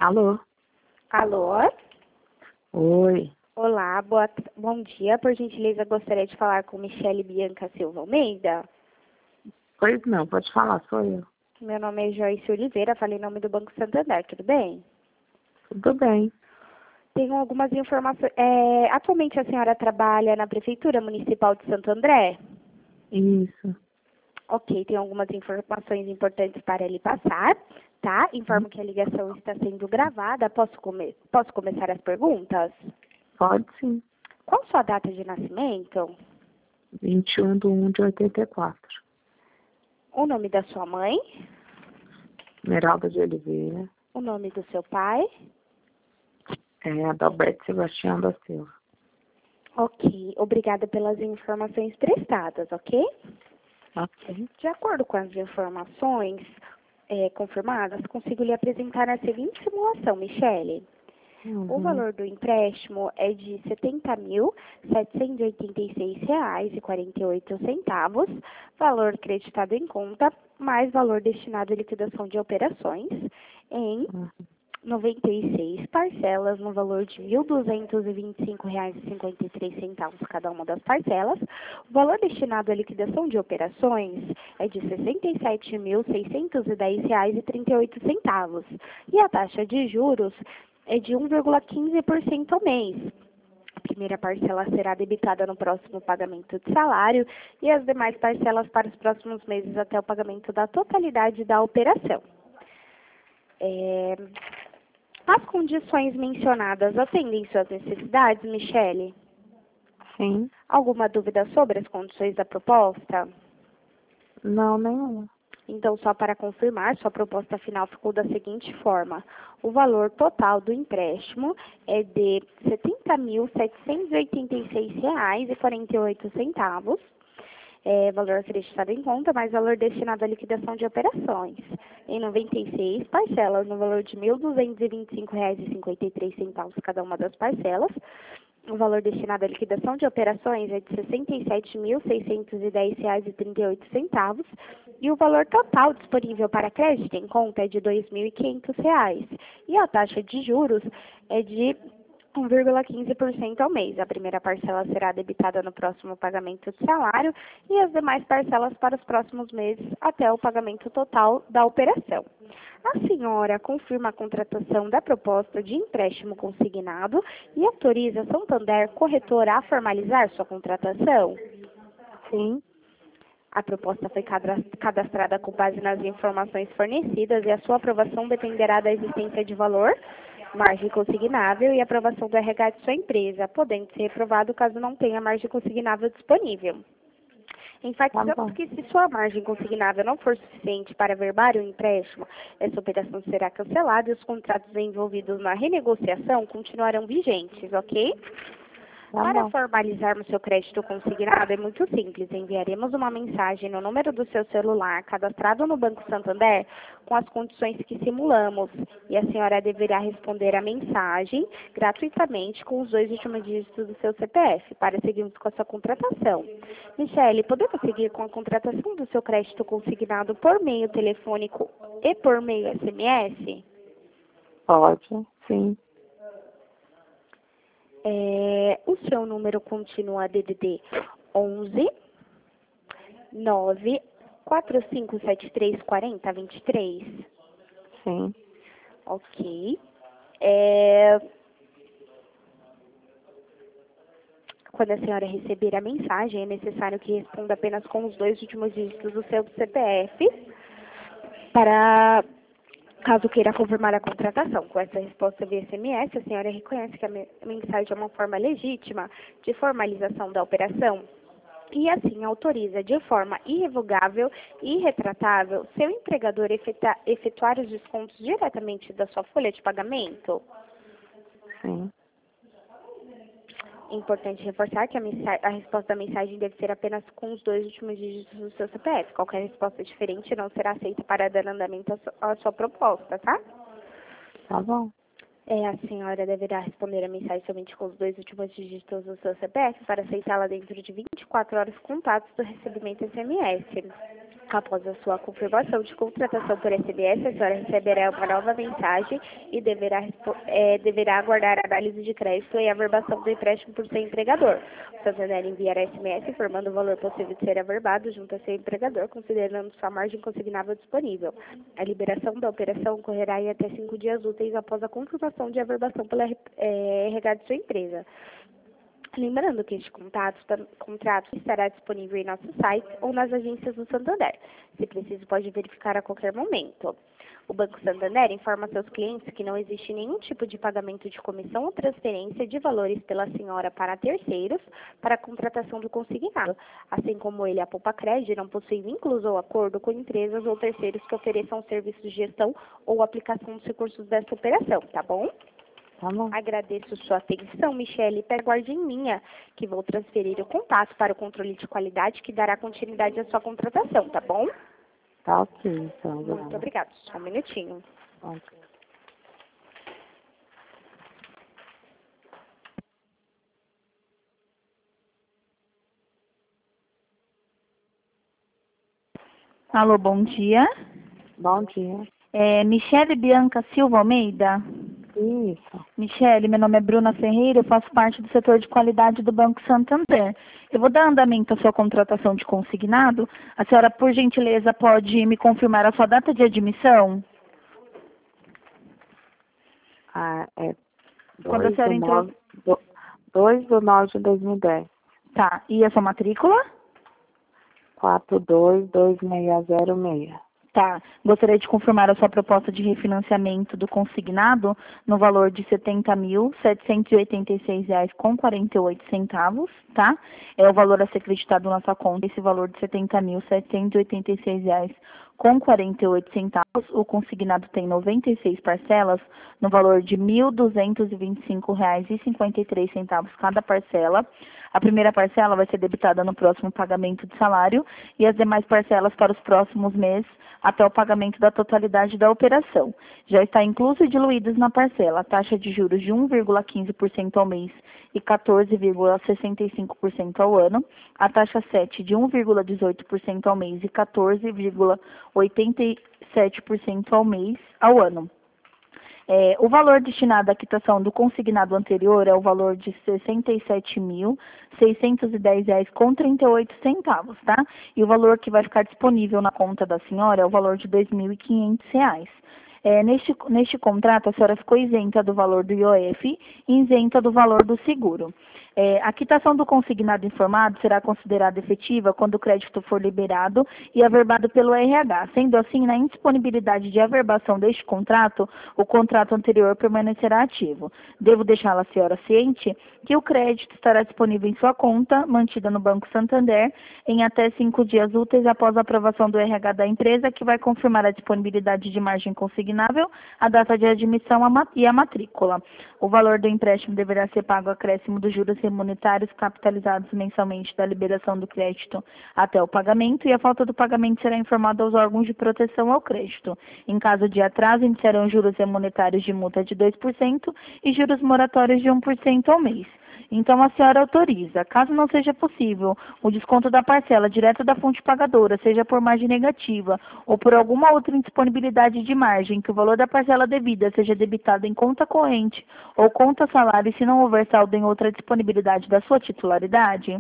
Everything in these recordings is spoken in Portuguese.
Alô? Alô? Oi. Olá, bom dia. Por gentileza, gostaria de falar com Michele Bianca Silva Almeida. Pois não, pode falar, sou eu. Meu nome é Joyce Oliveira, falei em nome do Banco Santander, tudo bem? Tudo bem. Tenho algumas informações. Atualmente a senhora trabalha na Prefeitura Municipal de Santo André? Isso. Ok, tenho algumas informações importantes para lhe passar, tá? Informo que a ligação está sendo gravada. Posso começar as perguntas? Pode sim. Qual sua data de nascimento? 21/1/84. O nome da sua mãe? Esmeralda de Oliveira. O nome do seu pai? Adalberto Sebastião da Silva. Ok, obrigada pelas informações prestadas, ok? Ok. De acordo com as informações confirmadas, consigo lhe apresentar a seguinte simulação, Michele. O valor do empréstimo é de R$ 70.786,48, valor creditado em conta, mais valor destinado à liquidação de operações, em 96 parcelas no valor de R$ 1.225,53 cada uma das parcelas. O valor destinado à liquidação de operações é de R$ 67.610,38 e a taxa de juros é de 1,15% ao mês. A primeira parcela será debitada no próximo pagamento de salário e as demais parcelas para os próximos meses até o pagamento da totalidade da operação. As condições mencionadas atendem suas necessidades, Michele? Sim. Alguma dúvida sobre as condições da proposta? Não, nenhuma. Então, só para confirmar, sua proposta final ficou da seguinte forma. O valor total do empréstimo é de R$ 70.786,48. Valor acreditado em conta, mais valor destinado à liquidação de operações. Em 96 parcelas, no valor de R$ 1.225,53 cada uma das parcelas. O valor destinado à liquidação de operações é de R$ 67.610,38 e o valor total disponível para crédito em conta é de R$ 2.500 e a taxa de juros é de 1,15% ao mês. A primeira parcela será debitada no próximo pagamento de salário e as demais parcelas para os próximos meses até o pagamento total da operação. A senhora confirma a contratação da proposta de empréstimo consignado e autoriza a Santander Corretora a formalizar sua contratação? Sim. A proposta foi cadastrada com base nas informações fornecidas e a sua aprovação dependerá da existência de valor, margem consignável e aprovação do RH de sua empresa, podendo ser reprovado caso não tenha margem consignável disponível. Enfatizamos que se sua margem consignável não for suficiente para averbar o empréstimo, essa operação será cancelada e os contratos envolvidos na renegociação continuarão vigentes, ok? Para formalizarmos seu crédito consignado é muito simples. Enviaremos uma mensagem no número do seu celular cadastrado no Banco Santander com as condições que simulamos e a senhora deverá responder a mensagem gratuitamente com os 2 últimos dígitos do seu CPF para seguirmos com a sua contratação. Michele, podemos seguir com a contratação do seu crédito consignado por meio telefônico e por meio SMS? Pode, sim. O seu número continua DDD 11 9 4573 4023? Sim. Ok. Quando a senhora receber a mensagem, é necessário que responda apenas com os 2 últimos dígitos do seu CPF para caso queira confirmar a contratação. Com essa resposta via SMS, a senhora reconhece que a mensagem é uma forma legítima de formalização da operação e assim autoriza de forma irrevogável e irretratável seu empregador efetuar os descontos diretamente da sua folha de pagamento? Sim. É importante reforçar que a resposta da mensagem deve ser apenas com os 2 últimos dígitos do seu CPF. Qualquer resposta diferente não será aceita para dar andamento à sua proposta, tá? Tá bom. A senhora deverá responder a mensagem somente com os 2 últimos dígitos do seu CPF para aceitá-la dentro de 24 horas contados do recebimento SMS. Após a sua confirmação de contratação por SMS, a senhora receberá uma nova mensagem e deverá aguardar a análise de crédito e averbação do empréstimo por seu empregador. O Santander enviará SMS informando o valor possível de ser averbado junto a seu empregador, considerando sua margem consignável disponível. A liberação da operação ocorrerá em até 5 dias úteis após a confirmação de averbação pela RH de sua empresa. Lembrando que este contrato estará disponível em nosso site ou nas agências do Santander. Se preciso, pode verificar a qualquer momento. O Banco Santander informa seus clientes que não existe nenhum tipo de pagamento de comissão ou transferência de valores pela senhora para terceiros para a contratação do consignado, assim como ele, a Poupa-Cred, não possui vínculos ou acordo com empresas ou terceiros que ofereçam serviços de gestão ou aplicação dos recursos dessa operação, tá bom? Tá bom. Agradeço sua atenção, Michele. Aguarde em linha, que vou transferir o contato para o controle de qualidade que dará continuidade à sua contratação, tá bom? Tá ok, Sandra. Muito obrigada. Só um minutinho. Ok. Alô, bom dia. Bom dia. Michele Bianca Silva Almeida. Isso. Michele, meu nome é Bruna Ferreira, eu faço parte do setor de qualidade do Banco Santander. Eu vou dar andamento à sua contratação de consignado. A senhora, por gentileza, pode me confirmar a sua data de admissão? É Quando a senhora entrou... 2/9/2010. Tá, e a sua matrícula? 422606. Tá. Gostaria de confirmar a sua proposta de refinanciamento do consignado no valor de R$ 70.786,48, tá? É o valor a ser acreditado na sua conta. Esse valor de R$ 70.786,48. O consignado tem 96 parcelas no valor de R$ 1.225,53 cada parcela. A primeira parcela vai ser debitada no próximo pagamento de salário e as demais parcelas para os próximos meses até o pagamento da totalidade da operação. Já está incluso e diluídos na parcela a taxa de juros de 1,15% ao mês e 14,65% ao ano, a taxa 7 de 1,18% ao mês e 14,87% ao ano. O valor destinado à quitação do consignado anterior é o valor de R$ 67.610,38, tá? E o valor que vai ficar disponível na conta da senhora é o valor de R$ 2.500. Neste contrato, a senhora ficou isenta do valor do IOF e isenta do valor do seguro. A quitação do consignado informado será considerada efetiva quando o crédito for liberado e averbado pelo RH. Sendo assim, na indisponibilidade de averbação deste contrato, o contrato anterior permanecerá ativo. Devo deixá-la a senhora ciente que o crédito estará disponível em sua conta, mantida no Banco Santander, em até 5 dias úteis após a aprovação do RH da empresa, que vai confirmar a disponibilidade de margem consignável, a data de admissão e a matrícula. O valor do empréstimo deverá ser pago acréscimo dos juros monetários capitalizados mensalmente da liberação do crédito até o pagamento, e a falta do pagamento será informada aos órgãos de proteção ao crédito. Em caso de atraso, iniciarão juros monetários de multa de 2% e juros moratórios de 1% ao mês. Então, a senhora autoriza, caso não seja possível, o desconto da parcela direto da fonte pagadora, seja por margem negativa ou por alguma outra indisponibilidade de margem, que o valor da parcela devida seja debitado em conta corrente ou conta salário, se não houver saldo em outra disponibilidade da sua titularidade?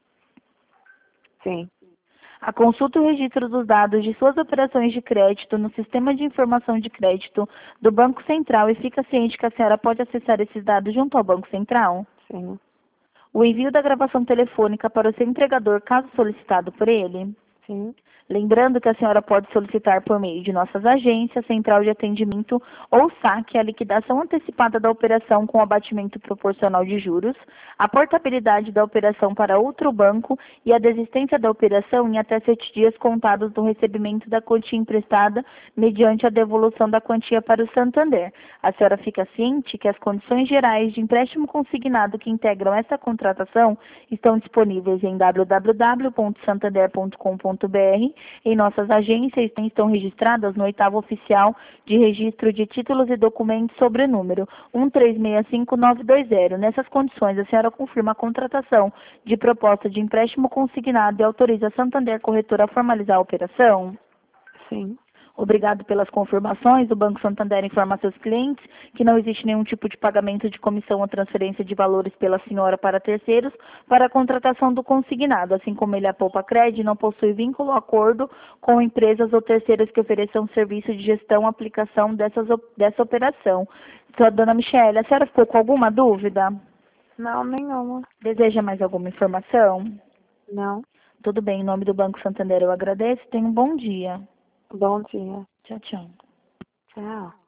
Sim. A consulta e o registro dos dados de suas operações de crédito no Sistema de Informação de Crédito do Banco Central, e fica ciente que a senhora pode acessar esses dados junto ao Banco Central? Sim. O envio da gravação telefônica para o seu empregador, caso solicitado por ele? Sim. Lembrando que a senhora pode solicitar por meio de nossas agências, central de atendimento ou saque a liquidação antecipada da operação com abatimento proporcional de juros, a portabilidade da operação para outro banco e a desistência da operação em até 7 dias contados do recebimento da quantia emprestada mediante a devolução da quantia para o Santander. A senhora fica ciente que as condições gerais de empréstimo consignado que integram essa contratação estão disponíveis em www.santander.com.br também em nossas agências estão registradas no 8º Oficial de Registro de Títulos e Documentos sobre o número 1365920. Nessas condições, a senhora confirma a contratação de proposta de empréstimo consignado e autoriza a Santander Corretora a formalizar a operação? Sim. Obrigado pelas confirmações. O Banco Santander informa a seus clientes que não existe nenhum tipo de pagamento de comissão ou transferência de valores pela senhora para terceiros para a contratação do consignado, assim como ele, a Poupa Cred, não possui vínculo ou acordo com empresas ou terceiros que ofereçam serviço de gestão ou aplicação dessa operação. Dona Michele, a senhora ficou com alguma dúvida? Não, nenhuma. Deseja mais alguma informação? Não. Tudo bem, em nome do Banco Santander eu agradeço. Tenha um bom dia. Bom dia. Tchau, tchau. Tchau.